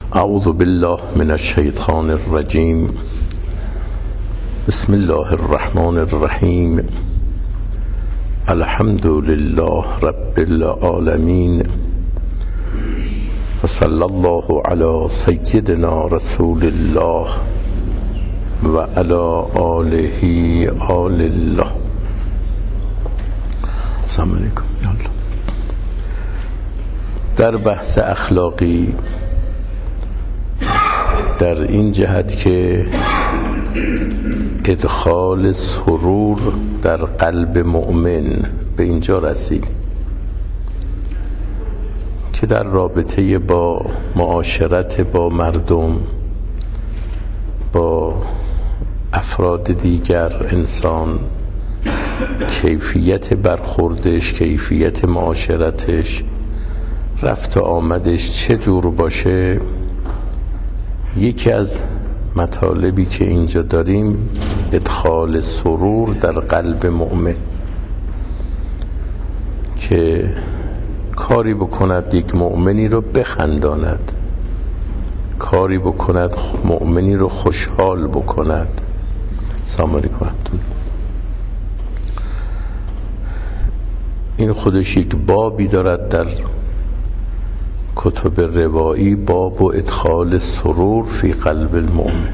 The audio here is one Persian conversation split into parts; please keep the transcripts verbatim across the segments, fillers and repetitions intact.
اعوذ بالله من الشیطان الرجیم. بسم الله الرحمن الرحیم. الحمد لله رب العالمین و صلی الله علی سیدنا رسول الله و علی آله آل الله. السلام علیکم. در بحث اخلاقی در این جهت که ادخال سرور در قلب مؤمن به اینجا رسید که در رابطه با معاشرت با مردم، با افراد دیگر انسان، کیفیت برخوردش، کیفیت معاشرتش، رفت و آمدش چه جور باشه، یکی از مطالبی که اینجا داریم ادخال سرور در قلب مؤمن، که کاری بکند یک مؤمنی رو بخنداند، کاری بکند مؤمنی رو خوشحال بکند. سلام علیکم. این خودش یک بابی دارد در کتب روایی، باب و ادخال سرور فی قلب المؤمن،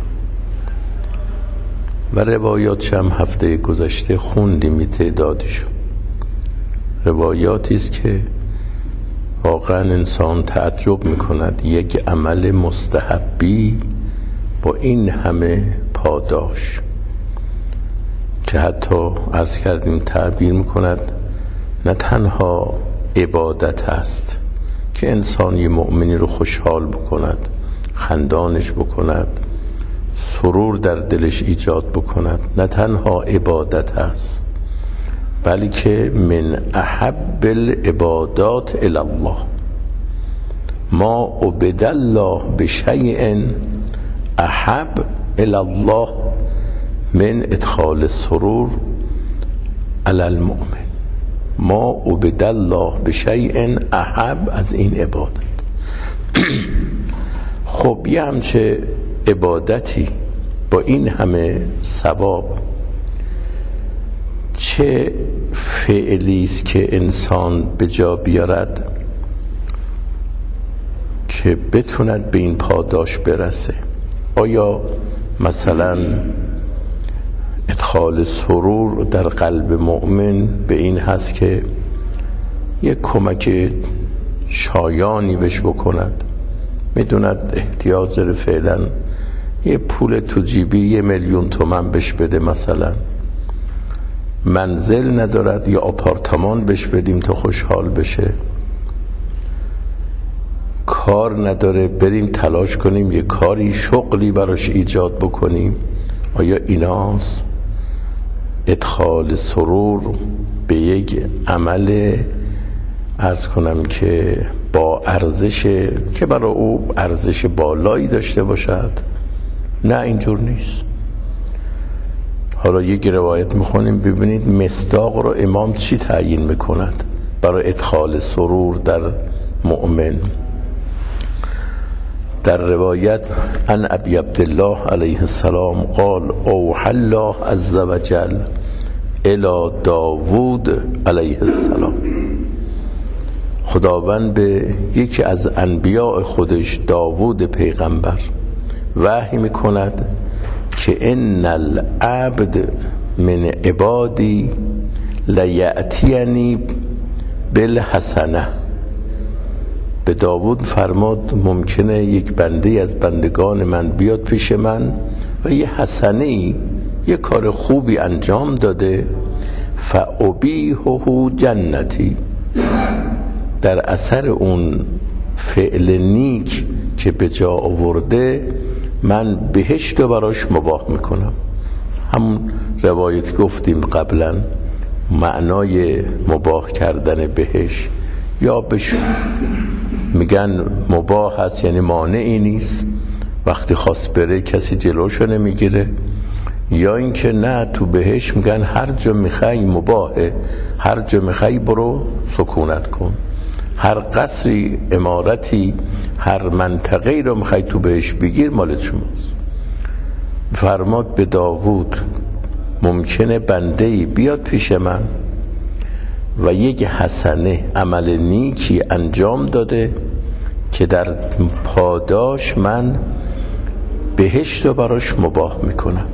و روایاتش هم هفته گذشته خوندیم تعدادشو. روایاتی است که واقعا انسان تعجب میکند یک عمل مستحبی با این همه پاداش، که حتی عرض کردیم تعبیر میکند نه تنها عبادت است که انسان یه مؤمنی رو خوشحال بکند، خندانش بکند، سرور در دلش ایجاد بکند، نه تنها عبادت است بلکه من احب العبادات الی الله. ما عبد الله بشیء احب الی الله من ادخال سرور علی المؤمن. ما عبد الله بشیء احب، از این عبادت. خب یه همچه عبادتی با این همه ثواب، چه فعلی است که انسان به جا بیارد که بتوند به این پاداش برسه؟ آیا مثلا ادخال سرور در قلب مؤمن به این هست که یک کمک شایانی بهش بکند؟ میدوند احتیاج داره فعلا یه پول تو جیبی یه میلیون تومن بهش بده، مثلا منزل ندارد یا آپارتمان بهش بدیم تا خوشحال بشه، کار نداره بریم تلاش کنیم یه کاری شغلی براش ایجاد بکنیم. آیا ایناست ادخال سرور به یک عمل عرض کنم که با ارزش، که برای او ارزش بالایی داشته باشد؟ نه، اینجور نیست. حالا یک روایت میخونیم ببینید مصداق رو امام چی تعیین میکند برای ادخال سرور در مؤمن. در روایت عن ابی عبدالله علیه السلام قال اوحى الله عز وجل الی داوود علیه السلام. خداوند به یکی از انبیاء خودش، داوود پیغمبر، وحی میکند که ان العبد من عبادی لیأتینی بالحسنه. به داوود فرماد ممکنه یک بنده از بندگان من بیاد پیش من و یه حسنه‌ای، یه کار خوبی انجام داده، فأبیحه جنتی، در اثر اون فعل نیک که به جا آورده من بهشت رو براش مباح میکنم. همون روایت گفتیم قبلا، معنای مباح کردن بهشت، یا بهش میگن مباح هست یعنی مانعی نیست، وقتی خواست بره کسی جلوشو نمیگیره، یا اینکه نه تو بهشت میگن هر جا میخوای مباحه، هر جا میخوای برو سکونت کن. هر قصری، عمارتی، هر منطقه‌ای رو میخوای تو بهش بگیر مال شماست. فرماد به داوود ممکنه بنده‌ای بیاد پیش من و یک حسنه، عمل نیکی انجام داده که در پاداش من بهشت رو براش مباح میکنم.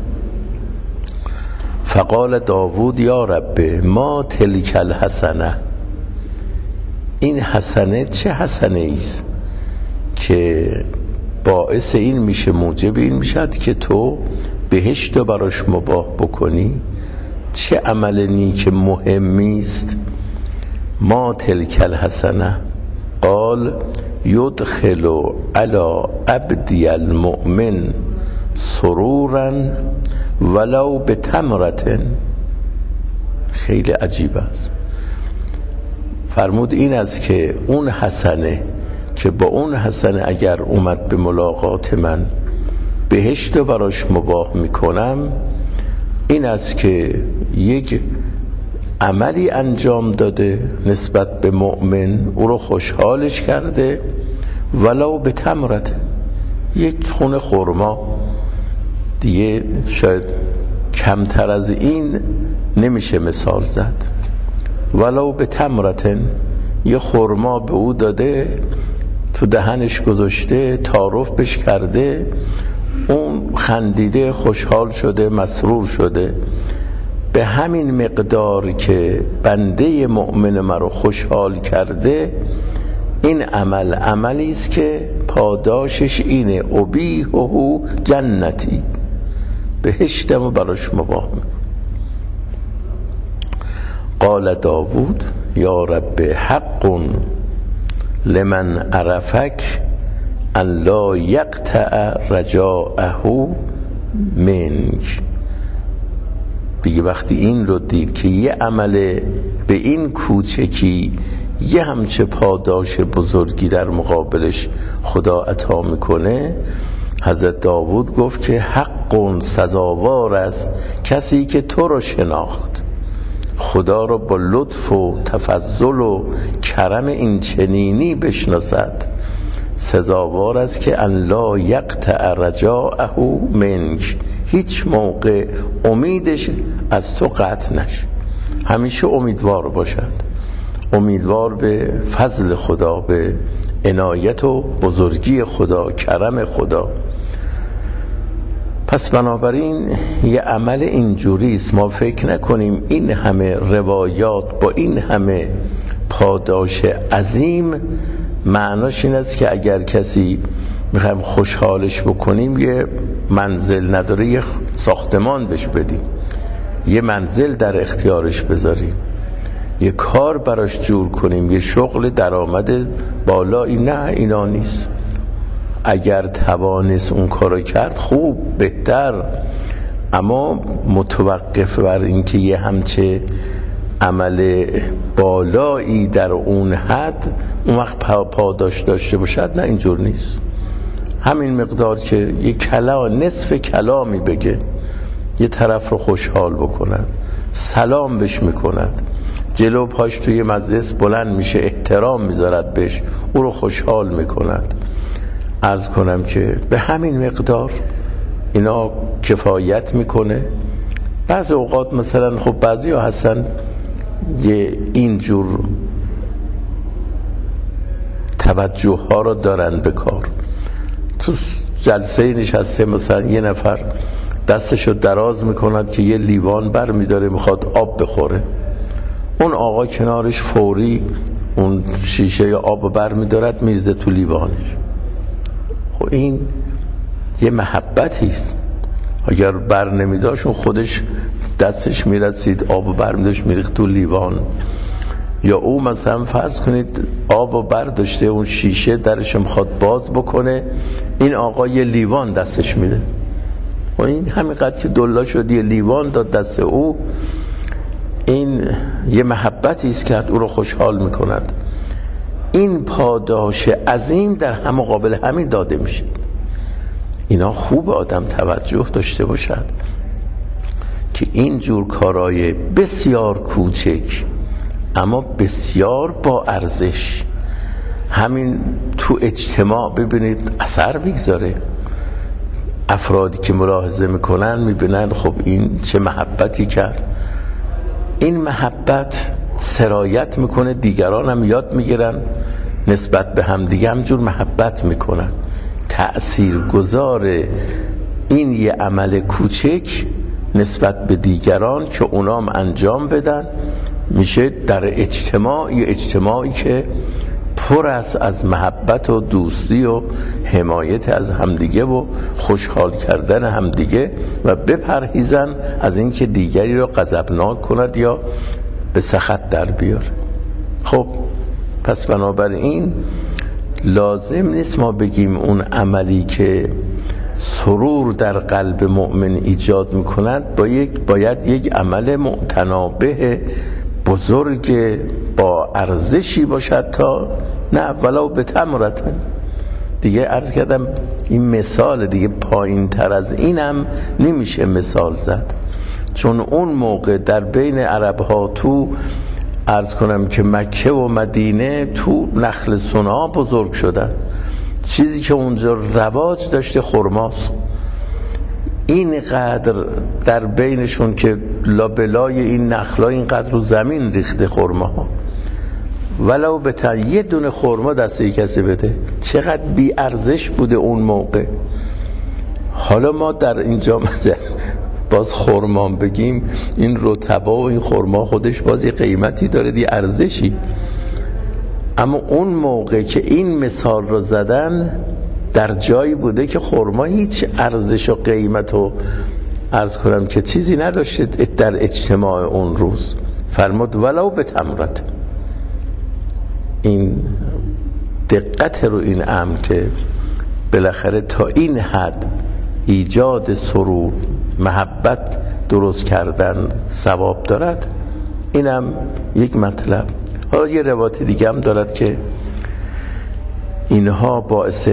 فقال داوود یا رب ما تلک الحسنه، این حسنه چه حسنه ایست که باعث این میشه، موجب این میشد که تو بهشت رو براش مباح بکنی؟ چه عمل نیک مهمی است؟ ما تلک الحسنه قال یدخل علی عبدی المؤمن سرورا ولو بتمرة. خیلی عجیب است. فرمود این است که اون حسنه که با اون حسنه اگر اومد به ملاقات من بهشت رو براش مباح میکنم، این است که یک عملی انجام داده نسبت به مؤمن، او رو خوشحالش کرده، ولو به تمرت، یک خونه خرما. دیگه شاید کمتر از این نمیشه مثال زد. ولو به تمرتن، یه خرما به او داده، تو دهنش گذاشته، تعارف بش کرده، اون خندیده، خوشحال شده، مسرور شده. به همین مقدار که بنده مؤمن مرا خوشحال کرده، این عمل عملی است که پاداشش اینه ابیحه جنتی، بهشتم براش مباح میکنم. قال داوود یا رب حق لمن عرفک ان لا یقطع رجاءه منک. دیگه وقتی این رو دید که یه عمل به این کوچکی یه همچه پاداش بزرگی در مقابلش خدا عطا میکنه، حضرت داوود گفت که حق سزاوار است کسی که تو رو شناخت، خدا رو با لطف و تفضل و کرم این چنینی بشناسد، سزاوار است که ان لا یقطع رجاءه منک، هیچ موقع امیدش از تو قطع نشه، همیشه امیدوار باشد، امیدوار به فضل خدا، به عنایت و بزرگی خدا، کرم خدا. پس بنابراین یه عمل اینجوریست، ما فکر نکنیم این همه روایات با این همه پاداش عظیم معناش این است که اگر کسی میخوایم خوشحالش بکنیم یه منزل نداره یه ساختمان بهش بدیم، یه منزل در اختیارش بذاریم، یه کار براش جور کنیم، یه شغل درآمد بالایی. نه، اینا نیست. اگر توانست اون کارو کرد خوب، بهتر، اما متوقف بر اینکه یه همچه عمل بالایی در اون حد اون وقت پاداش داشته باشد، نه اینجور نیست. همین مقدار که یه کلام، نصف کلامی بگه، یه طرف رو خوشحال بکند، سلام بهش میکند، جلو پاش توی مجلس بلند میشه، احترام میذارد بهش، او رو خوشحال میکند. عرض کنم که به همین مقدار اینا کفایت میکنه. بعضی اوقات مثلا خب بعضی ها هستن یه اینجور توجه ها رو دارن به کار. تو جلسه نشسته مثلا یه نفر دستشو دراز میکند که یه لیوان بر میداره میخواد آب بخوره، اون آقا کنارش فوری اون شیشه آب بر میدارد میرزه تو لیوانش. خب این یه محبتی است. اگر بر نمیداشون خودش دستش میرسید آب بر میداشت میریخت تو لیوان، یا او مثلا فرض کنید آب برداشته اون شیشه درش میخواد باز بکنه، این آقا یه لیوان دستش میده و این همینقدر که دلا شد یه لیوان داد دست او. این یه محبتی است که او رو خوشحال میکند. این پاداش عظیم در هم مقابل همین داده میشه. اینا خوب آدم توجه داشته باشد که این جور کارهای بسیار کوچک اما بسیار با ارزش. همین تو اجتماع ببینید اثر میگذاره. افرادی که ملاحظه میکنن میبینن خب این چه محبتی کرد. این محبت سرایت میکنه، دیگران هم یاد میگیرن نسبت به هم دیگه همجور محبت میکنن. تأثیر گذار این یه عمل کوچک نسبت به دیگران که اونام انجام بدن میشه در اجتماع، یه اجتماعی که پر است از محبت و دوستی و حمایت از همدیگه و خوشحال کردن همدیگه و بپرهیزن از اینکه دیگری رو غضبناک کند یا به سخط در بیاره. خب پس بنابراین لازم نیست ما بگیم اون عملی که سرور در قلب مؤمن ایجاد میکند باید, باید یک عمل متنابه بزرگ با ارزشی باشد تا نه ولو به تمرت. دیگه عرض کردم این مثال دیگه پایین تر از اینم نمیشه مثال زد، چون اون موقع در بین عرب ها تو عرض کنم که مکه و مدینه تو نخل سنا بزرگ شدن. چیزی که اونجا رواج داشته خرماست. اینقدر در بینشون که لابلای این نخلا اینقدر رو زمین ریخته خرماها، ولو به تا یه دونه خرما دست یک کسی بده چقدر بی ارزش بوده اون موقع. حالا ما در اینجا باز خرما بگیم این رطبا و این خرما خودش باز یه قیمتی داره، دی ارزشی. اما اون موقع که این مثال رو زدن در جایی بوده که خرما هیچ ارزش و قیمت و عرض کنم که چیزی نداشته در اجتماع اون روز. فرمود ولو به تمرت. این دقت رو این امر که بالاخره تا این حد ایجاد سرور محبت درست کردن ثواب دارد، اینم یک مطلب. حالا یه روایت دیگه هم دارد که اینها باعث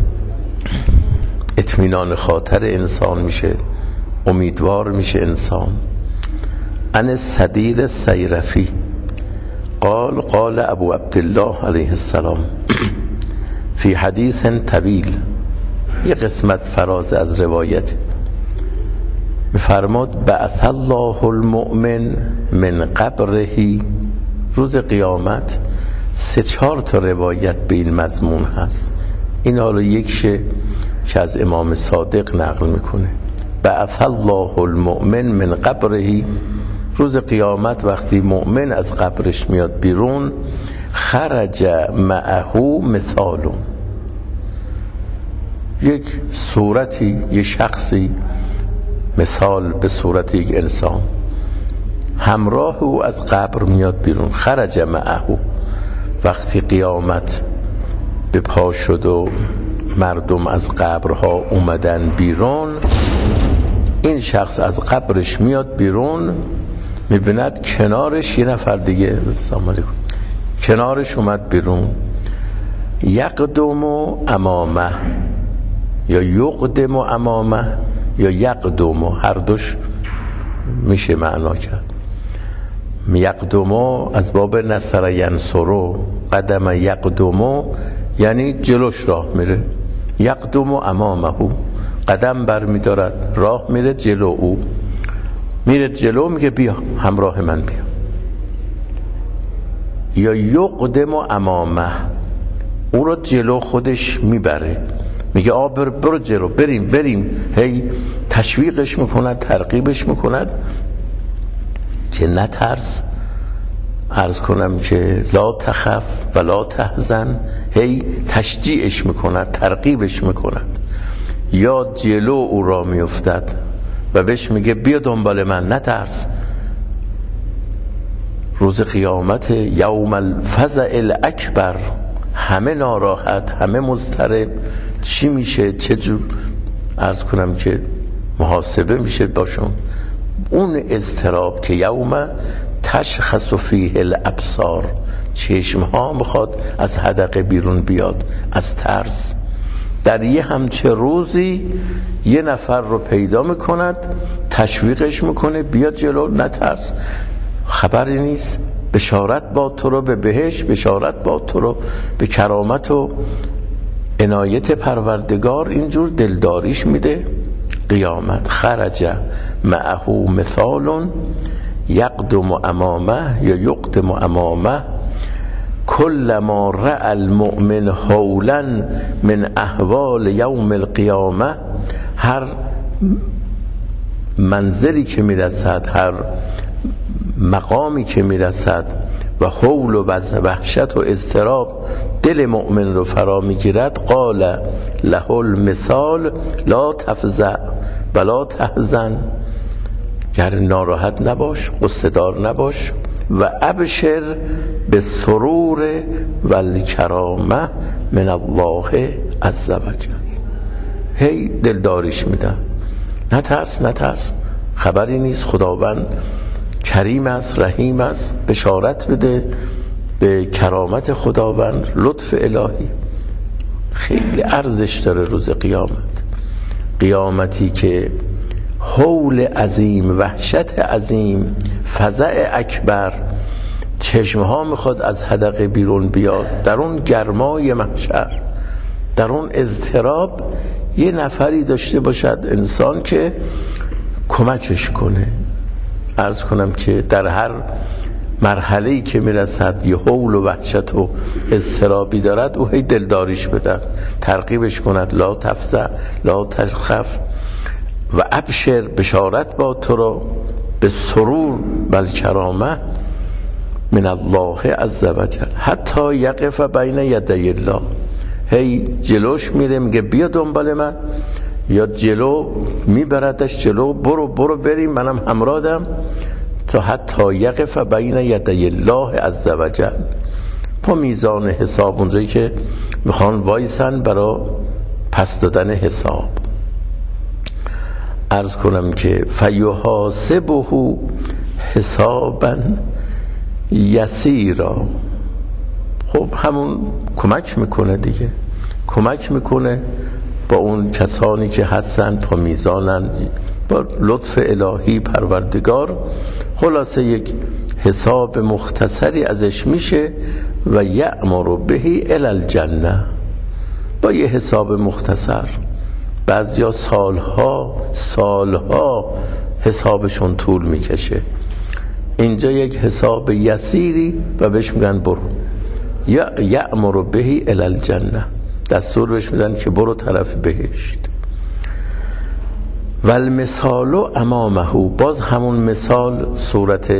اطمینان خاطر انسان میشه، امیدوار میشه انسان. ان صدیر سیرفی قال قال ابو عبدالله علیه السلام فی حدیث طویل، یه قسمت فراز از روایت میفرماد بعث الله المؤمن من قبره. روز قیامت سه چهار تا روایت به این مضمون هست. این حالا یکشه که از امام صادق نقل میکنه. بعث الله المؤمن من قبره، روز قیامت وقتی مؤمن از قبرش میاد بیرون، خرج معه مثال، یک صورتی، یک شخصی مثال به صورت یک انسان همراه او از قبر میاد بیرون. خرج معه، وقتی قیامت به پا شد و مردم از قبرها اومدن بیرون، این شخص از قبرش میاد بیرون، میبیند کنارش یه نفر دیگه سلام علیکم کنارش اومد بیرون. یقدم امامه یا یقدم امامه یا یقدم، هر دوش میشه معنا کرد. یقدم از باب نصر ینصر، قدم یقدم یعنی جلوش راه میره. یقدم امامه، قدم بر میدارد راه میره جلو او، میره جلو میگه بیا همراه من بیا. یا یقدم امامه، او رو جلو خودش میبره، میگه آ بر برو جلو، بریم بریم، هی تشویقش میکند، ترغیبش میکند که نترس، عرض کنم که لا تخف و لا تحزن، هی تشجیعش میکند، ترغیبش میکند. یا جلو او را میافتد و بهش میگه بیا دنبال من، نترس. روز قیامت یوم الفزع الاکبر، همه ناراحت، همه مضطرب، چی میشه، چه جور عرض کنم که محاسبه میشه باشون. اون اضطراب که یوم تشخص فیه الابصار، چشم ها میخواد از حدقه بیرون بیاد از ترس. در یه همچه روزی یه نفر رو پیدا میکند، تشویقش میکنه بیا جلو، نترس، خبری نیست، بشارت با تو رو به بهشت، بشارت با تو رو به کرامت و عنایت پروردگار. اینجور دلداریش میده. قیامت خرج معه مثال یقدم امامه یا یقدم امامه کلما رأى المؤمن هولا من احوال یوم القیامه. هر منزلی که میرسد، هر مقامی که میرسد و حول و وحشت و اضطراب دل مؤمن رو فرا میگیرد، قال له المثال لا تفزع ولا تحزن، گر ناراحت نباش، غصه دار نباش، و ابشر به سرور و الکرامه من الله عز وجل. هی دلداریش میدن، نترس نترس، خبری نیست، خداوند کریم است، رحیم است، بشارت بده به کرامت خداوند، لطف الهی. خیلی ارزش داره روز قیامت، قیامتی که هول عظیم، وحشت عظیم، فزع اکبر، چشمها میخواد از حدقه بیرون بیاد. در اون گرمای محشر، در اون اضطراب، یه نفری داشته باشد انسان که کمکش کنه. عرض کنم که در هر مرحله‌ای که میرسد یه حول و وحشت و اضطرابی دارد، او هی دلداریش بدن، ترغیبش کند، لا تفزع لا تخف و ابشر، بشارت با تو رو به سرور و الکرامه من الله عز وجل. حتی یقف بین یدی الله، هی جلوش میره، میگه بیا دنبال من، یا جلو میبردش جلو، برو برو بریم، منم همراهدم، تا حتی یقف بین یدی الله عز وجل. پا میزان حساب، اونجایی که میخوان وایسن برای پس دادن حساب. عرض کنم که فیحاسبه حسابا یسیرا. خب همون کمک میکنه دیگه، کمک میکنه با اون کسانی که هستن پا میزانن، با لطف الهی پروردگار. خلاصه یک حساب مختصری ازش میشه و یأمر به الی الجنه. با یه حساب مختصر، بعضیا سالها سالها حسابشون طول میکشه، اینجا یک حساب یسیری و بهش میگن برو. یا یأمر به الی الجنه، دستور بهش میدن که برو طرف بهشت. و المثال امامه، باز همون مثال، صورت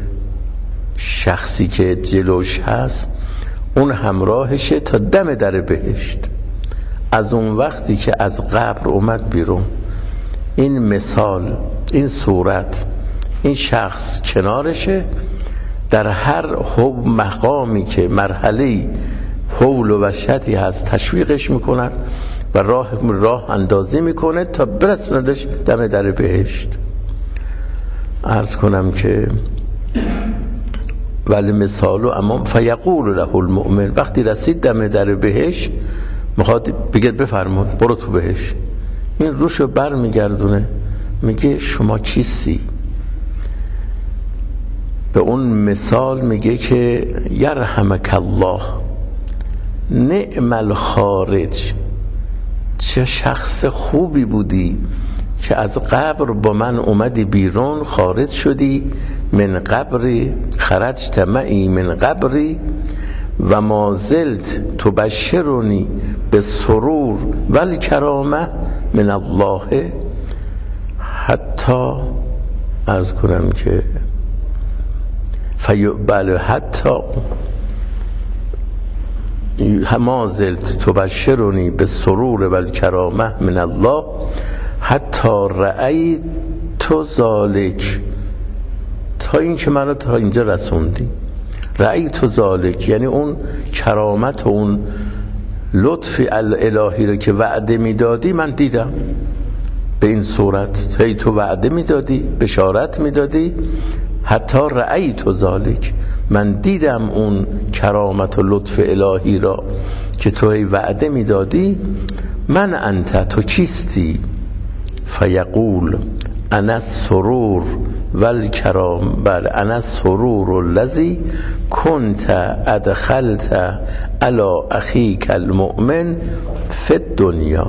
شخصی که جلوش هست اون همراهشه تا دم در بهشت. از اون وقتی که از قبر اومد بیرون، این مثال، این صورت، این شخص کنارشه، در هر حب مقامی که مرحله حول و وحشتی هست تشویقش میکنن و راه راه اندازی میکنه تا برسوندش دم در بهشت. عرض کنم که ولی مثالو امام فیقول له المؤمن، وقتی رسید دم در بهشت میخواد بگه بفرمون برو تو بهشت، این روشو بر میگردونه، میگه شما چیستی؟ به اون مثال میگه که یرحمک الله نعم الخارج، چه شخص خوبی بودی که از قبر با من اومدی بیرون، خارج شدی، من قبری خرجت معی من قبری و ما زلت تبشرنی به سرور و الکرامه من الله. حتی عرض کنم که بله حتی ما زلت تبشرنی به سرور و الکرامه من الله حتی رأیت ذالک، تا این که من رو تا اینجا رسوندی. رأیت ذالک یعنی اون کرامت و اون لطف الهی رو که وعده میدادی من دیدم به این صورت. هی تو وعده میدادی، بشارت میدادی، حتی رأیت ذالک، من دیدم اون کرامت و لطف الهی را که تو هی وعده میدادی. من انت، تو چیستی؟ فیقول انا السرور والکرام، بل انا السرور الذی کنت ادخلت علی اخیک المؤمن فی الدنیا.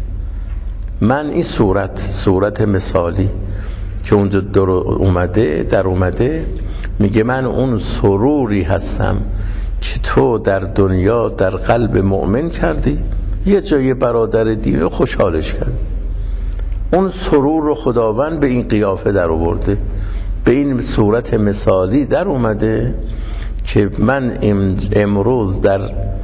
من این صورت صورت مثالی که اونجا در اومده در اومده میگه من اون سروری هستم که تو در دنیا در قلب مؤمن کردی، یه جای برادر دیگه خوشحالش کرد. اون سرور رو خداوند به این قیافه در آورده، به این صورت مثالی در اومده که من امروز در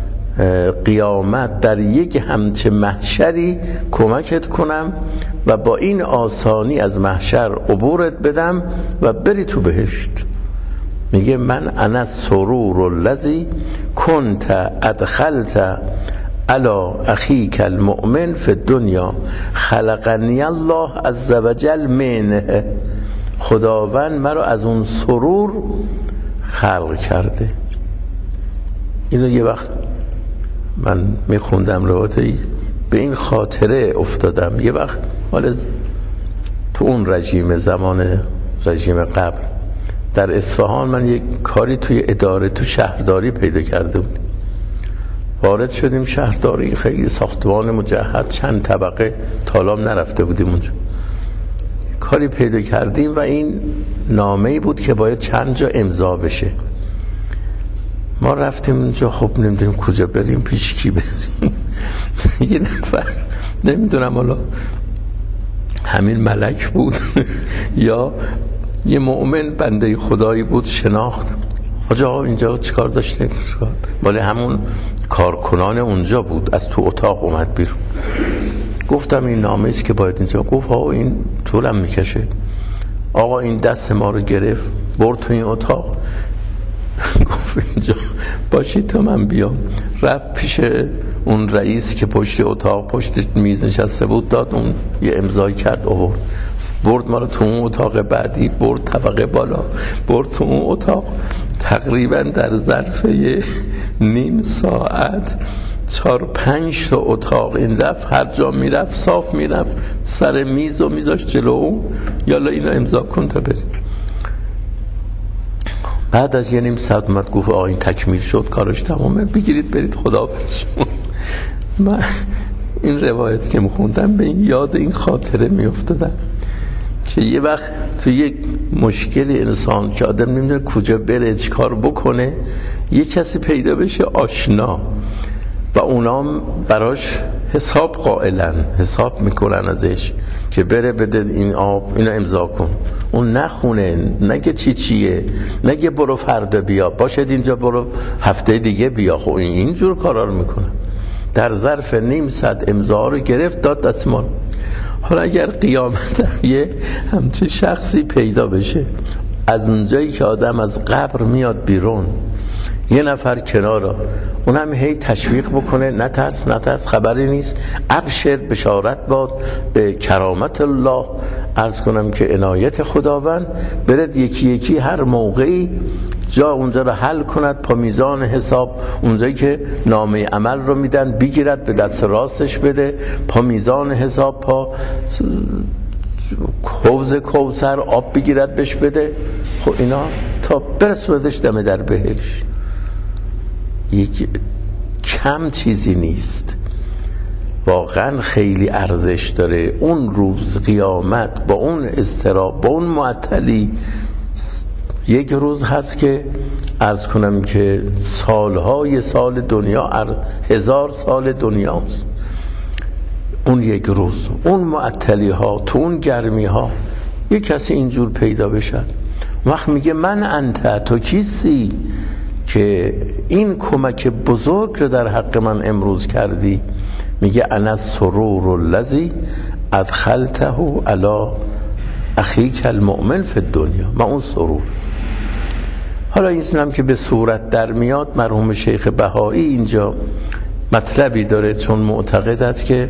قیامت در یک همچه محشری کمکت کنم و با این آسانی از محشر عبورت بدم و بری تو بهشت. میگه من انا السرور الذی کنت ادخلت علی اخیک المؤمن فی الدنیا خلقنی الله عز وجل منه. خداوند مرا از اون سرور خلق کرده. اینو یه وقت من میخوندم روایتی به این خاطره افتادم. یه وقت حالا تو اون رژیم زمان رژیم قبل در اصفهان من یک کاری توی اداره تو شهرداری پیدا کرده بود. وارد شدیم شهرداری، خیلی ساختمان مجهز چند طبقه، تالام نرفته بودیم اونجا. کاری پیدا کردیم و این نامه‌ای بود که باید چند جا امضا بشه. ما رفتیم اونجا، خب نمیدونیم کجا بریم، پیش کی بریم. یه نفر نمیدونم حالا همین ملک بود یا یه مؤمن بنده خدایی بود شناخت. حاج آقا اینجا چیکار داشتیم؟ ولی همون کارکنان اونجا بود، از تو اتاق اومد بیرون. گفتم این نامه است که باید اینجا. گفت ها این طولم میکشه. آقا این دست ما رو گرفت برد تو این اتاق. گفت اینجا باشید تا من بیام. رفت پیش اون رئیس که پشت اتاق پشت میز نشسته بود، داد اون یه امضای کرد آورد. برد ما رو تو اون اتاق بعدی، برد طبقه بالا، برد تو اون اتاق. تقریبا در ظرف نیم ساعت چهار پنج تا اتاق این رفت، هر جا میرفت صاف میرفت، سر میز و میذاشت جلو اون، یالا اینو امضا کن تا بریم. بعد از یه نیم ساعت اومد گفت آقا این تکمیل شد، کارش تمامه، بگیرید برید خداحافظ. من این روایت که میخوندم به این یاد این خاطره میافتادم که یه وقت تو یک مشکلی انسان که آدم نمیدونه کجا بره چی کار بکنه، یه کسی پیدا بشه آشنا و اونا براش حساب قائلن، حساب میکنن ازش که بره بده این آب اینو امضا کن. اون نخونه، نگه چی چیه، نگه برو فردا بیا، باشد اینجا برو هفته دیگه بیا. خب اینجور کارا رو میکنن. در ظرف نیم ساعت امضا رو گرفت داد دست ما. حالا اگر قیامت یه همچه شخصی پیدا بشه، از اونجایی که آدم از قبر میاد بیرون، یه نفر کنارا اونم هی تشویق بکنه نترس نترس خبری نیست، ابشر بشارت باد به کرامت الله، عرض کنم که عنایت خداوند، برد یکی یکی هر موقعی جا اونجا رو حل کند، پا میزان حساب اونجایی که نامه عمل رو میدن بگیرد به دست راستش بده، پا میزان حساب پا حوض کوثر آب بگیرد بهش بده. خب اینا تا برسوندش دم در بهش یک کم چیزی نیست، واقعا خیلی ارزش داره. اون روز قیامت با اون اضطراب با اون معطلی، یک روز هست که عرض کنم که سالهای سال دنیا، هزار سال دنیاست اون یک روز. اون معطلی ها تو اون گرمی ها یک کسی اینجور پیدا بشد، وقت میگه من انت، تو کیستی که این کمک بزرگ رو در حق من امروز کردی؟ میگه انا السرور الذی ادخلته علی اخیک المؤمن فی الدنیا. من اون سرور. حالا اینم که به صورت در میاد، مرحوم شیخ بهایی اینجا مطلبی داره، چون معتقد است که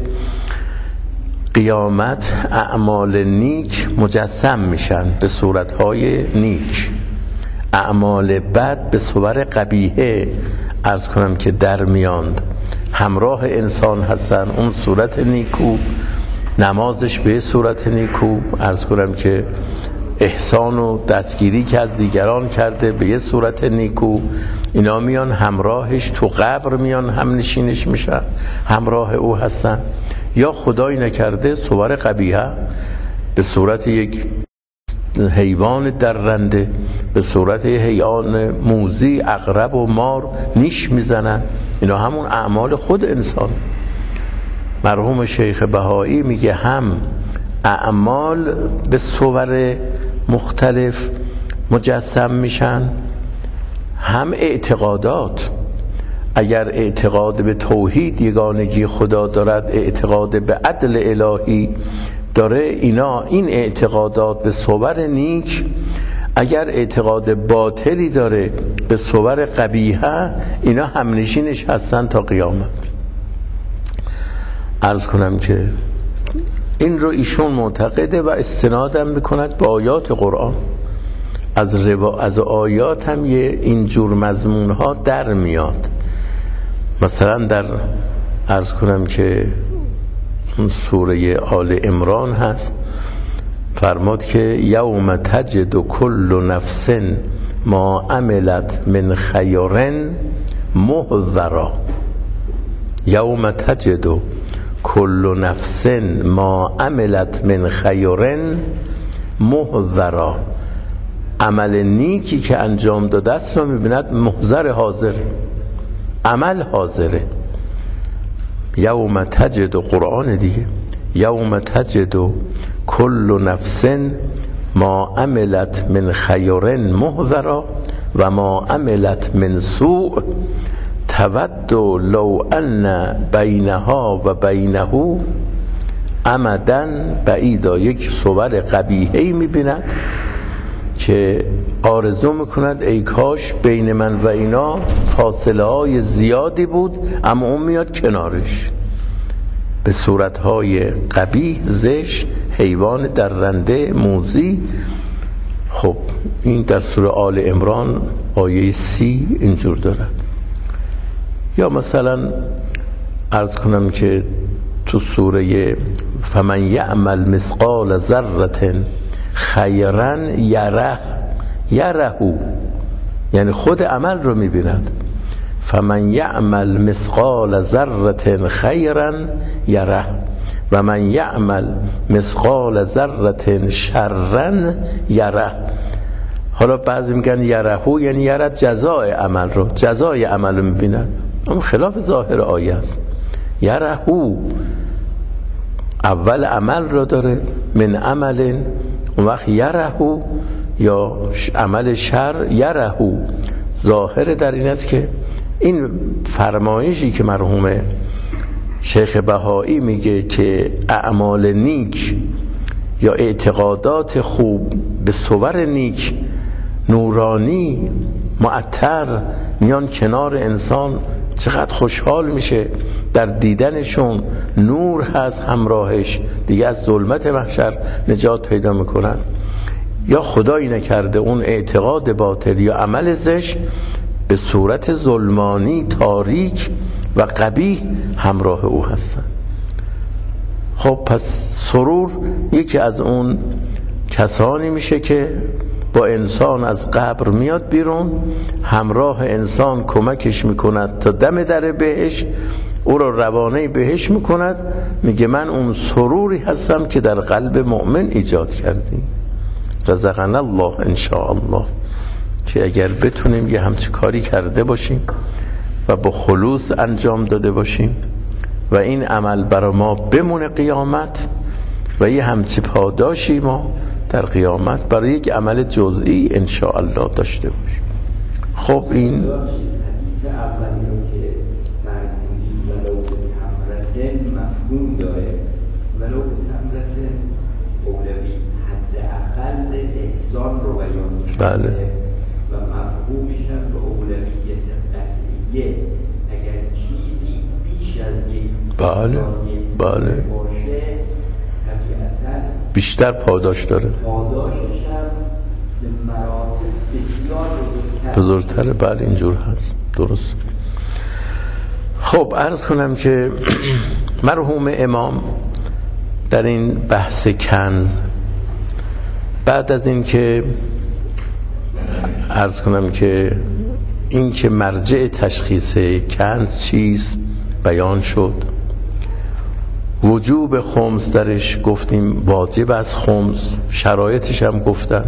قیامت اعمال نیک مجسم میشن به صورتهای نیک، اعمال بد به صور قبیحه عرض کنم که در میاند، همراه انسان هستن. اون صورت نیکو، نمازش به صورت نیکو، عرض کنم که احسان و دستگیری که از دیگران کرده به یه صورت نیکو، اینا میان همراهش تو قبر، میان هم نشینش میشن، همراه او هستن. یا خدایی نکرده صور قبیحه به صورت یک حیوان درنده، به صورت حیوان موذی، عقرب و مار نیش میزنن. اینا همون اعمال خود انسان. مرحوم شیخ بهایی میگه هم اعمال به صور مختلف مجسم میشن، هم اعتقادات. اگر اعتقاد به توحید یگانگی خدا دارد، اعتقاد به عدل الهی داره، اینا این اعتقادات به صور نیک. اگر اعتقاد باطلی داره به صور قبیحه، اینا همنشینش هستن تا قیامت. عرض کنم که این رو ایشون معتقده و استنادم میکند به آیات قرآن. از روا... از آیات هم یه اینجور مضمون ها در میاد. مثلا در عرض کنم که سوره آل عمران هست، فرماد که یوم تجد کل نفس ما عملت من خیر محضرا. یوم تجد کل نفس ما عملت من خیر محضرا. عمل نیکی که انجام داده است رو میبیند محضر، حاضر، عمل حاضره. یوم تجد، قرآن دیگه، یوم تجد کل نفس ما عملت من خیر محضرا و ما عملت من سوء تود لو ان بینها و بینه امدا بعیدا. یک صور قبیحه‌ای می‌بیند که آرزو میکند ای کاش بین من و اینا فاصله های زیادی بود، اما اون میاد کنارش به صورتهای قبیح، زشت، حیوان درنده، موذی. خب این در سوره آل عمران آیه سی اینجور دارد. یا مثلا عرض کنم که تو سوره فمن یعمل مثقال ذره خیرا یره، یرهو یعنی خود عمل رو میبیند. فمن یعمل مثقال ذره خیرا یره و من یعمل مثقال ذره شرا یره. حالا بعضی میگن یرهو یعنی یرد جزای عمل رو، جزای عمل رو میبیند، اما خلاف ظاهر آیه است. یرهو اول عمل رو داره، من عمل، اون وقت یرهو یا عمل شر یرهو. ظاهر در این است که این فرمایشی که مرحوم شیخ بهایی میگه که اعمال نیک یا اعتقادات خوب به صور نیک، نورانی، معطر میان کنار انسان، چقدر خوشحال میشه در دیدنشون، نور هست همراهش، دیگه از ظلمت محشر نجات پیدا میکنن. یا خدایی نکرده اون اعتقاد باطل یا عمل زشت به صورت ظلمانی، تاریک و قبیح همراه او هستن. خب پس سرور یکی از اون کسانی میشه که با انسان از قبر میاد بیرون، همراه انسان کمکش میکند تا دم در بهش، او رو روانه بهش میکند. میگه من اون سروری هستم که در قلب مؤمن ایجاد کردیم. رزقنا الله ان شاء الله. که اگر بتونیم یه همچه کاری کرده باشیم و با خلوص انجام داده باشیم و این عمل برای ما بمونه قیامت و یه همچه پاداشی ما در قیامت برای یک عمل جزئی ان شاء الله داشته باشیم. خب این حدیث اولی رو که فرمودید ولو تمرته مفهوم داره، ولو تمرته اولوی حداقل احسان رو بیان می‌کنه. بله. و مفهومش هم به اولویت قطعیه. اگر چیزی بیش از یک بله بله باشه طبیعتاً بیشتر پاداش داره، پاداشش هم به مراتب بسیار بزرگتره. بله اینجور هست، درست. خب عرض کنم که مرحوم امام در این بحث کنز بعد از این که عرض کنم که این که مرجع تشخیص کنز چیست بیان شد، وجوب خمس درش گفتیم واجب از خمس، شرایطش هم گفتن.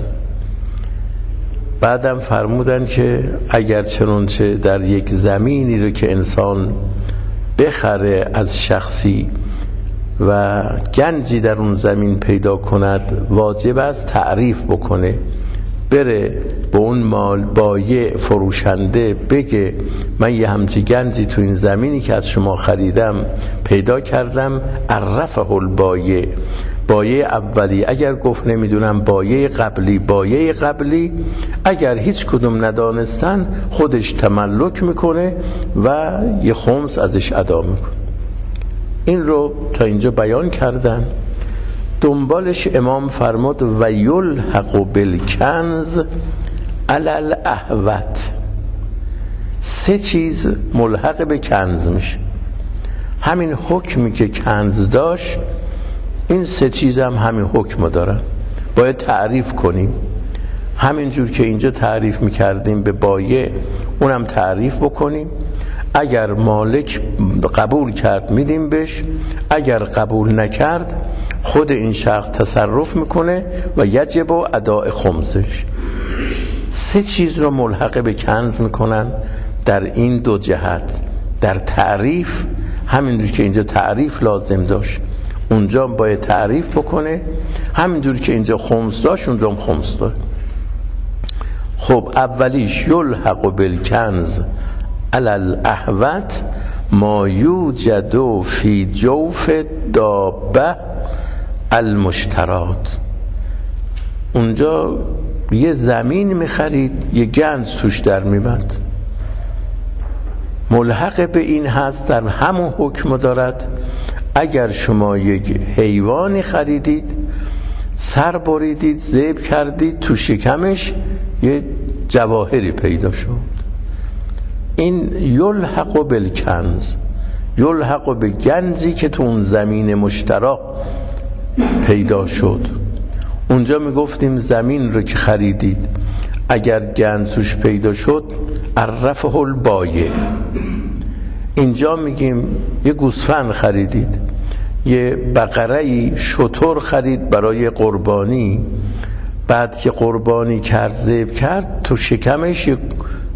بعدم فرمودن که اگر چنانچه در یک زمینی رو که انسان بخره از شخصی و گنجی در اون زمین پیدا کند، واجب است تعریف بکنه، بره به اون مال بایع فروشنده بگه من یه همچی گنجی تو این زمینی که از شما خریدم پیدا کردم، عرفه البایع، بایع اولی. اگر گفت نمیدونم بایع قبلی، بایع قبلی. اگر هیچ کدوم ندانستن خودش تملک میکنه و یه خمس ازش ادا میکنه. این رو تا اینجا بیان کردن. دنبالش امام فرمود و یلحق بالکنز علی الاحوط، سه چیز ملحق به کنز میشه. همین حکمی که کنز داشت این سه چیز هم همین حکم دارن، باید تعریف کنیم. همین جور که اینجا تعریف میکردیم به بایع اونم تعریف بکنیم. اگر مالک قبول کرد میدیم بهش، اگر قبول نکرد خود این شخص تصرف میکنه و یجب اداء خمسش. سه چیز رو ملحق به کنز میکنن در این دو جهت. در تعریف همینجور که اینجا تعریف لازم داشت اونجا باید تعریف بکنه، همینجور که اینجا خمس داشت اونجا هم خمس داشت. خب اولیش یلحق بالکنز علی الاحوط ما یوجد فی جوف دابه المشترات. اونجا یه زمین میخرید، یه گنج توش در میبند، ملحق به این هست، در همون حکم دارد. اگر شما یک حیوانی خریدید، سر بریدید، ذبح کردید، تو شکمش یه جواهری پیدا شد، این یلحق بالکنز، یلحق به گنجی که تو اون زمین مشترک پیدا شد. اونجا میگفتیم زمین رو که خریدید اگر گنج توش پیدا شد عرفه البایع. اینجا میگیم یه گوسفند خریدید، یه بقره‌ای شتر خرید برای قربانی، بعد که قربانی کرد ذبح کرد تو شکمش یه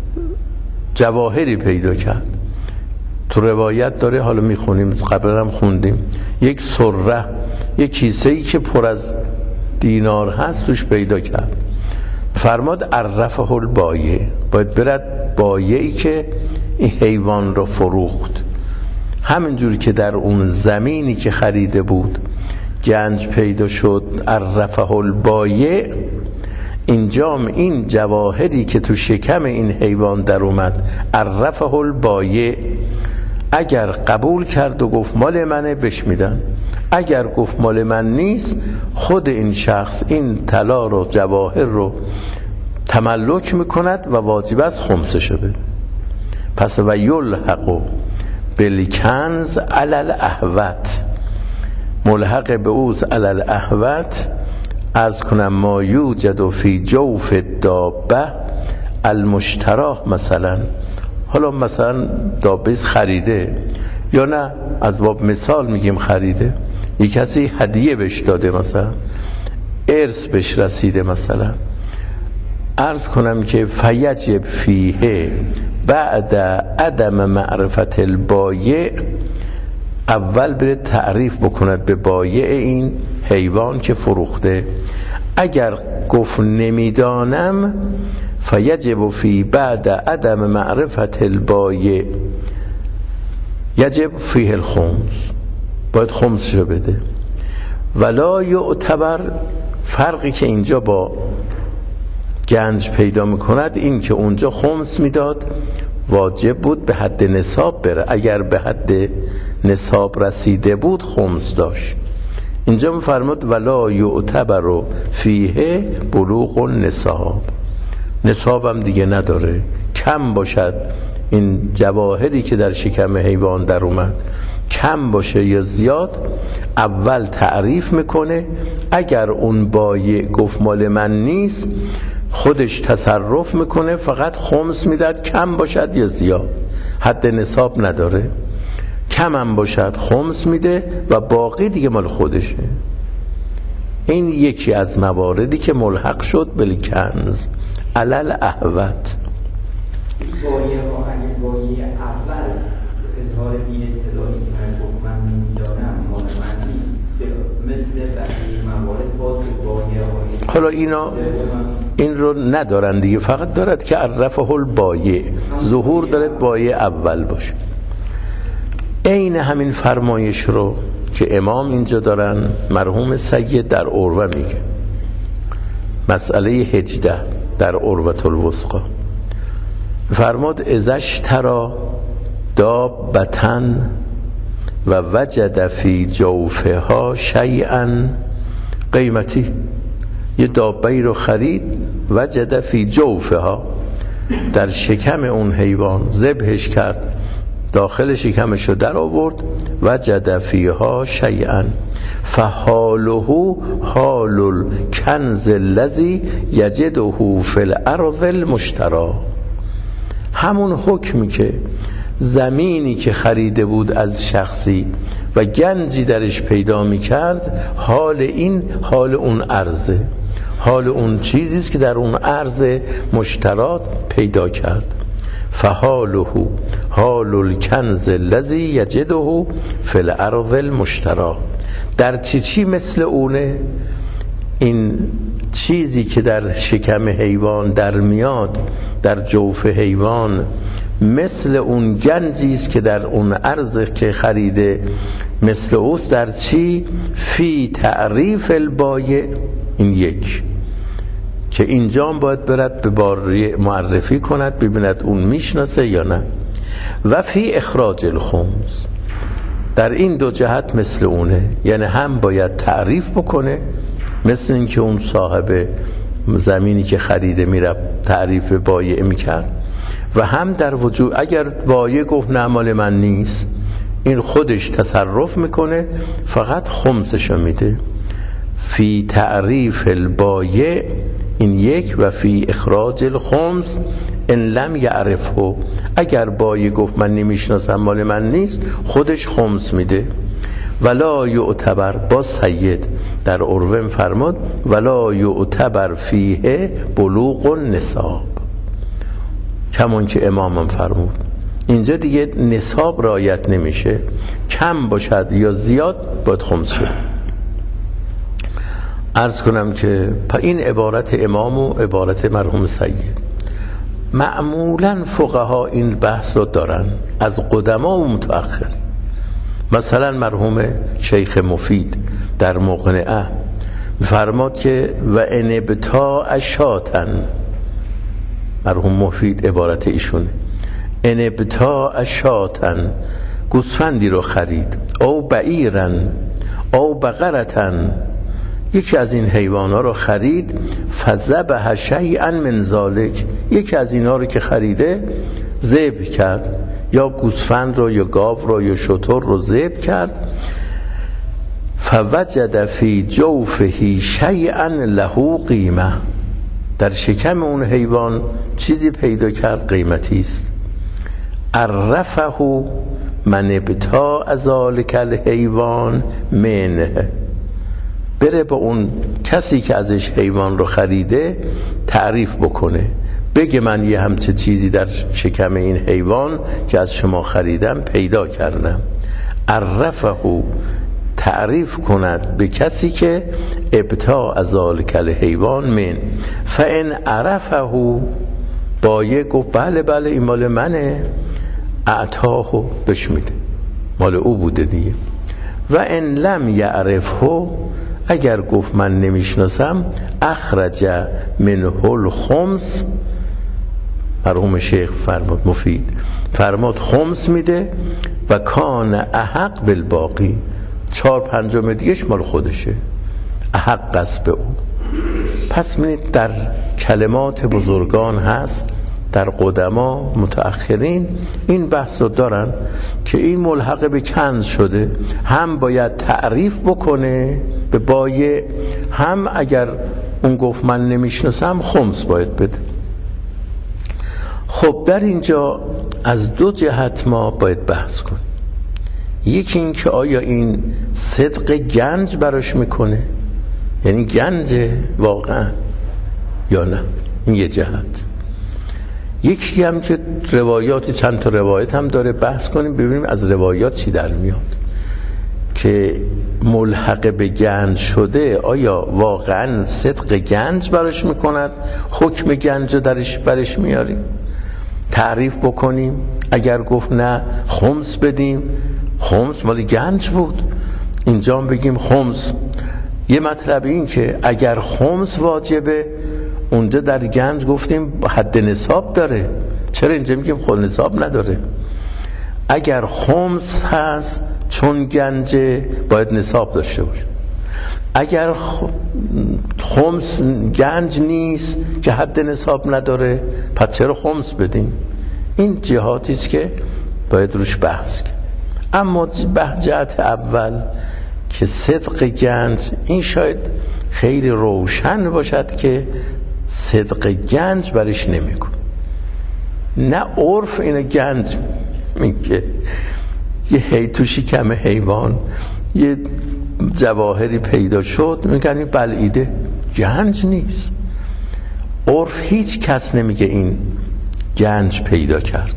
جواهری پیدا کرد. تو روایت داره، حالا میخونیم، قبلا هم خوندیم، یک سره، یک کیسه‌ای که پر از دینار هست توش پیدا کرد. فرماد عرفه البایع، باید برد بایعی که این حیوان رو فروخت. همینجور که در اون زمینی که خریده بود گنج پیدا شد عرفه البایع، اینجام این جواهری که تو شکم این حیوان در اومد عرفه البایع، اگر قبول کرد و گفت مال منه بهش میدن، اگر گفت مال من نیست خود این شخص این طلا رو جواهر رو تملک میکند و واجب است خمسش بده. پس و یلحق بالکنز علی الاحوط، ملحق به اوز علی الاحوط. از کنم ما یوجد فی جوف دابه المشتراه، مثلا حالا مثلا دابه خریده، یا نه از باب مثال میگیم خریده، یک کسی هدیه بهش داده، مثلا ارث بهش رسیده، مثلا عرض کنم که فیجب فیه بعد عدم معرفت البایع، اول بره تعریف بکند به بایع این حیوان که فروخته. اگر گفت نمیدانم فیجب فی بعد عدم معرفت البایع یجب فیه الخمس، باید خمسش رو بده. ولا یعتبر، فرقی که اینجا با گنج پیدا میکند این که اونجا خمس میداد واجب بود به حد نصاب بره، اگر به حد نصاب رسیده بود خمس داشت. اینجا میفرماد ولا یعتبر فیه بلوغ النصاب، نصاب هم دیگه نداره، کم باشد این جواهری که در شکم حیوان در اومد کم باشه یا زیاد اول تعریف میکنه. اگر اون بایع گفت مال من نیست، خودش تصرف میکنه، فقط خمس میداد، کم باشد یا زیاد، حد نصاب نداره. کم هم باشد خمس میده و باقی دیگه مال خودشه. این یکی از مواردی که ملحق شد بالکنز علل احوت. بایع ها اگه بایع اول اظهار بی اطلاعی کرد گفت من نمیدانم مال من نیست، مثل بقیه موارد باز بایع ها حالا اینا این رو ندارن دیگه، فقط دارد که عرفه البایع، ظهور دارد بایع اول باشه. عین همین فرمایش رو که امام اینجا دارن مرحوم سید در عروه میگه، مسئله هجده در عروة الوثقی فرماد ازش ترا دابتن و وجد فی جوفها شیئا قیمتی. یه دابه‌ای رو خرید، وجد فی جوفها، در شکم اون حیوان ذبحش کرد، داخل شکمش رو در آورد، وجد فیها شیئا فحاله حال الکنز الذی یجده فی الارض المشترى. همون حکمی که زمینی که خریده بود از شخصی و گنجی درش پیدا می کرد، حال این حال اون ارزه، حال اون چیزیست که در اون ارز مشترات پیدا کرد. فحاله حال الکنز الذی یجده فی الارض المشترى. در چی چی مثل اونه؟ این چیزی که در شکم حیوان در میاد، در جوف حیوان، مثل اون گنجی است که در اون ارز که خریده مثل اوست. در چی؟ فی تعریف البایع. این یک که اینجا باید برد به باری معرفی کند ببیند اون میشناسه یا نه. و فی اخراج الخمس، در این دو جهت مثل اونه، یعنی هم باید تعریف بکنه مثل این که اون صاحب زمینی که خریده میره تعریف بایع میکرد، و هم در وجود اگر بایع گفت نه مال من نیست، این خودش تصرف میکنه، فقط خمسشو میده. فی تعریف البایع این یک، و فی اخراج الخمس ان لم یعرفه، اگر بایع گفت من نمیشناسم مال من نیست، خودش خمس میده. ولا یعتبر، با سید در عروه فرمود ولا یعتبر فیه بلوغ النصاب، کمان که امامم فرمود اینجا دیگه نصاب رعایت نمیشه، کم باشد یا زیاد باید خمس شد. عرض کنم که این عبارت امام و عبارت مرحوم سید معمولا فقها این بحث رو دارن از قدما و متأخر. مثلا مرحوم شیخ مفید در مقنعه فرماد که و ان ابتاع شاتن، مرحوم مفید عبارت ایشونه، ان ابتاع شاتن، گوسفندی رو خرید، او بعیرن او بقرتن، یکی از این حیوانا رو خرید، فذبح شیئا من ذلک، یکی از اینا رو که خریده ذبح کرد، یا گوسفند رو یا گاو رو یا شتر رو ذبح کرد، فوجد فی جوفه شیئا له قیمه، در شکم اون حیوان چیزی پیدا کرد قیمتی است. عرفه من ابتاع ذلک الحیوان منه، بره با اون کسی که ازش حیوان رو خریده تعریف بکنه، بگه من یه همچه چیزی در شکم این حیوان که از شما خریدم پیدا کردم. عرفه، تعریف کند به کسی که ابتاع ذلک الحیوان من، فان عرفه، بایع گفت بله بله این مال منه، اعطاه، بهش میده، مال او بوده دیگه. و ان لم یعرفه، اگر گفت من نمیشناسم، اخرج منه الخمس، مرحوم شیخ فرمود مفید فرمود خمس میده، و کان احق بالباقی، چهار پنجم دیگهش مال خودشه، احق است به او. پس می‌بینید در کلمات بزرگان هست در قدما متأخرین این بحث رو دارن که این ملحق به کنز شده، هم باید تعریف بکنه به بایع، هم اگر اون گفت من نمیشناسم خمس باید بده. خب در اینجا از دو جهت ما باید بحث کنیم. یکی این که آیا این صدق گنج براش میکنه، یعنی گنج واقعا یا نه، این یه جهت. یکی هم که روایات، چند تا روایت هم داره، بحث کنیم ببینیم از روایات چی در میاد که ملحق به گنج شده آیا واقعا صدق گنج براش میکند، حکم گنج درش برش میاریم، تعریف بکنیم، اگر گفت نه خمس بدیم، خمس مال گنج بود، اینجا هم بگیم خمس. یه مطلب این که اگر خمس واجبه، اونجا در گنج گفتیم حد نصاب داره، چرا اینجا میگیم خود نصاب نداره؟ اگر خمس هست چون گنج باید نصاب داشته باشه، اگر خمس گنج نیست که حد نصاب نداره پس چرا خمس بدیم؟ این جهاتی است که باید روش بحث کنیم. اما جهت اول که صدق گنج، این شاید خیلی روشن باشد که صدق گنج برش نمیکن. نه عرف اینو گنج میگه، یه هی تو شکم حیوان یه جواهری پیدا شد میگن بلعیده، گنج نیست. عرف هیچ کس نمیگه این گنج پیدا کرد.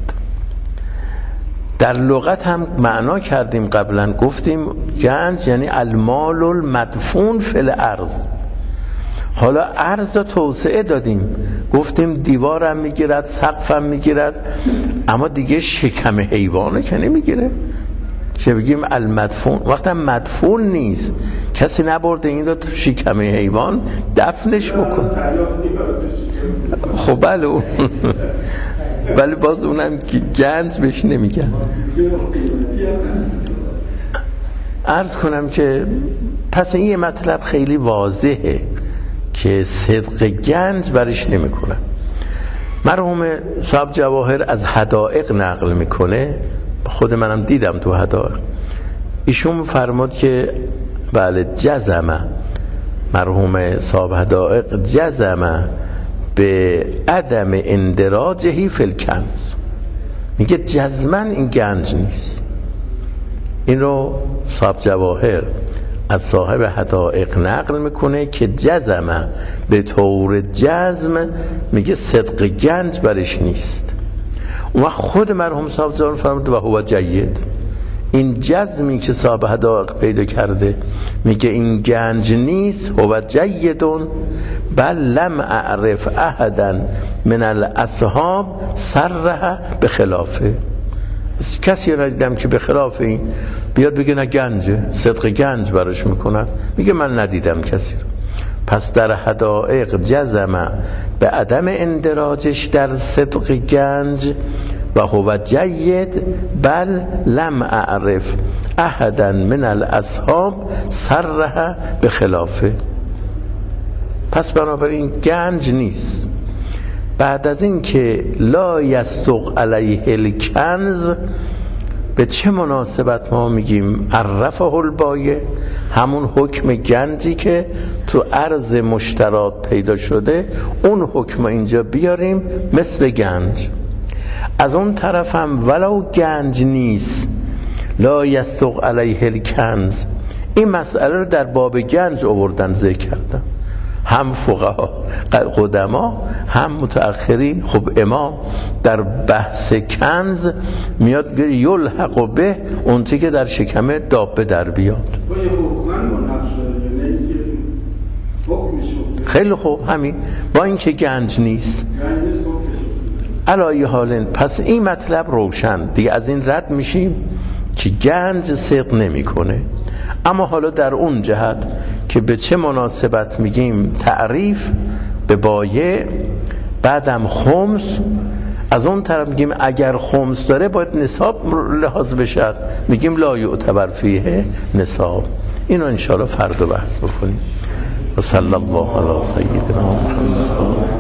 در لغت هم معنا کردیم قبلا، گفتیم گنج یعنی المال المدفون فی الارض. حالا ارض رو توسعه دادیم، گفتیم دیوارم میگیرد، سقفم میگیرد، اما دیگه شکم حیوانه که نمیگیره که بگیم المدفون. وقتا مدفون نیست، کسی نبرده این رو تو شکم حیوان دفنش بکن. خب بله اون ولی باز اونم گنج بهش نمیگن. عرض کنم که پس این یه مطلب خیلی واضحه که صدق گنج برش نمیکنن. مرحوم صاحب جواهر از حدائق نقل میکنه، خود منم دیدم تو حدائق، ایشون فرمود که بله جزمه، مرحوم صاحب حدائق جزمه به عدم اندراجهی فی الکنز، میگه جزمن این گنج نیست. این رو صاحب جواهر از صاحب حدائق نقل میکنه که جزمه به طور جزم، میگه صدق گنج برش نیست. و خود مرحوم صاحب جواهر فرمود و هو جید، این جزمی که صاحب حدائق پیدا کرده میگه این گنج نیست، هو جیدون بل لم اعرف احدا من الاصحاب صرح به خلافه. کسی رو ندیدم که به خلاف این بیاد بگه نه گنجه، صدق گنج براش میکنن، میگه من ندیدم کسی رو. پس در حدائق جزمه به عدم اندراجش در صدق گنج و هو جید بل لم اعرف احدا من الاصحاب صرح به خلافه. پس بنابراین گنج نیست. بعد از این که لا یستق علیه الکنز، به چه مناسبت ما میگیم عرفه البایع، همون حکم گنجی که تو عرض مشترات پیدا شده اون حکم اینجا بیاریم مثل گنج. از اون طرف هم ولو گنج نیست لا یستق علیه الکنز، این مسئله رو در باب گنج آوردن ذکر کردن، هم فقها قدما هم متأخرین. خب امام در بحث کنز میاد یلحق به اون چیزی که در شکم دابه در بیاد. خیلی خوب، همین با اینکه گنج نیست علایه حال. پس این مطلب روشن دیگه، از این رد میشیم که گنج صدق نمیکنه. اما حالا در اون جهت که به چه مناسبت میگیم تعریف به بایع، بعدم خمس، از اون طرف میگیم اگر خمس داره باید نصاب لحاظ بشد، میگیم لا یعتبر فیه نصاب. اینو انشاءالله فردا بحث بکنیم. و صلی الله علی سیدنا محمد.